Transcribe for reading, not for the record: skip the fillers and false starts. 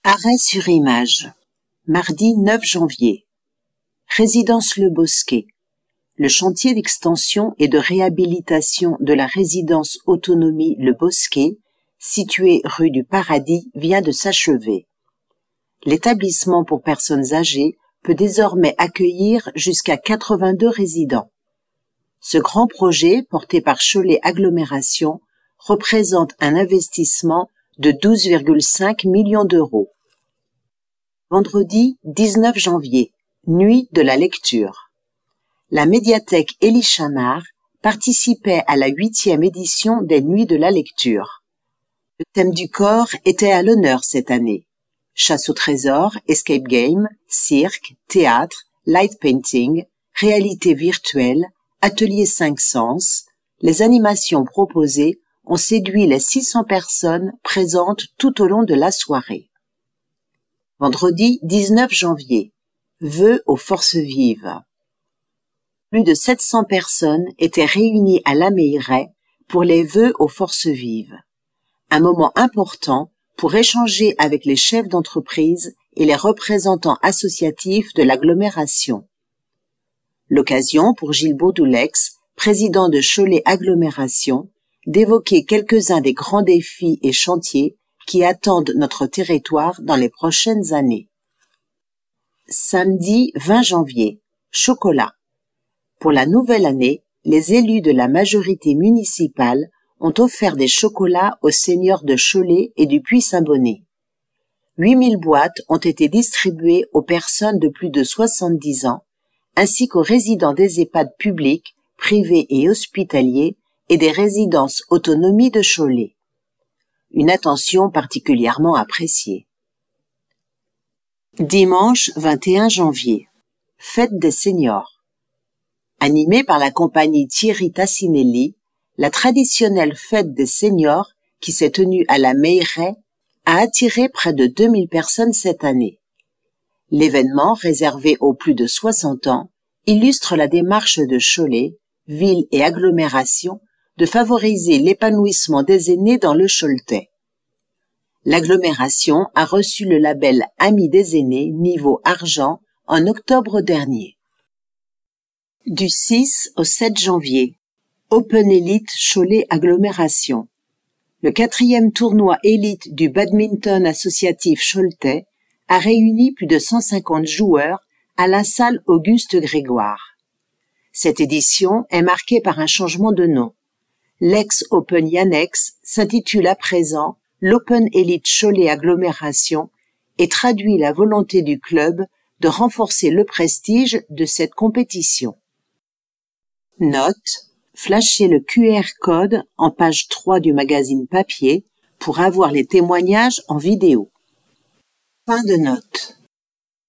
Arrêt sur image. Mardi 9 janvier. Résidence Le Bosquet. Le chantier d'extension et de réhabilitation de la résidence autonomie Le Bosquet, située rue du Paradis, vient de s'achever. L'établissement pour personnes âgées peut désormais accueillir jusqu'à 82 résidents. Ce grand projet, porté par Cholet Agglomération, représente un investissement de 12,5 millions d'euros. Vendredi 19 janvier, nuit de la lecture. La médiathèque Élie Chamard participait à la 8e édition des Nuits de la lecture. Le thème du corps était à l'honneur cette année. Chasse au trésor, escape game, cirque, théâtre, light painting, réalité virtuelle, atelier 5 sens. Les animations proposées ont séduit les 600 personnes présentes tout au long de la soirée. Vendredi 19 janvier. Vœux aux forces vives. Plus de 700 personnes étaient réunies à La Meilleraie pour les vœux aux forces vives. Un moment important pour échanger avec les chefs d'entreprise et les représentants associatifs de l'agglomération. L'occasion pour Gilles Bourdoulex, président de Cholet Agglomération, d'évoquer quelques-uns des grands défis et chantiers qui attendent notre territoire dans les prochaines années. Samedi 20 janvier. Chocolat. Pour la nouvelle année, les élus de la majorité municipale ont offert des chocolats aux seniors de Cholet et du Puy-Saint-Bonnet. 8000 boîtes ont été distribuées aux personnes de plus de 70 ans, ainsi qu'aux résidents des EHPAD publics, privés et hospitaliers et des résidences autonomie de Cholet. Une attention particulièrement appréciée. Dimanche 21 janvier. Fête des seniors. Animée par la compagnie Thierry Tassinelli, la traditionnelle fête des seniors, qui s'est tenue à la Meilleraie, a attiré près de 2000 personnes cette année. L'événement, réservé aux plus de 60 ans, illustre la démarche de Cholet, ville et agglomération, de favoriser l'épanouissement des aînés dans le Choletais. L'agglomération a reçu le label Amis des aînés niveau argent en octobre dernier. Du 6 au 7 janvier, Open Elite Cholet Agglomération. Le 4e tournoi élite du badminton associatif choletais a réuni plus de 150 joueurs à la salle Auguste Grégoire. Cette édition est marquée par un changement de nom. L'ex-Open Yannex s'intitule à présent l'Open Elite Cholet Agglomération et traduit la volonté du club de renforcer le prestige de cette compétition. Note, flashez le QR code en page 3 du magazine papier pour avoir les témoignages en vidéo. Fin de note.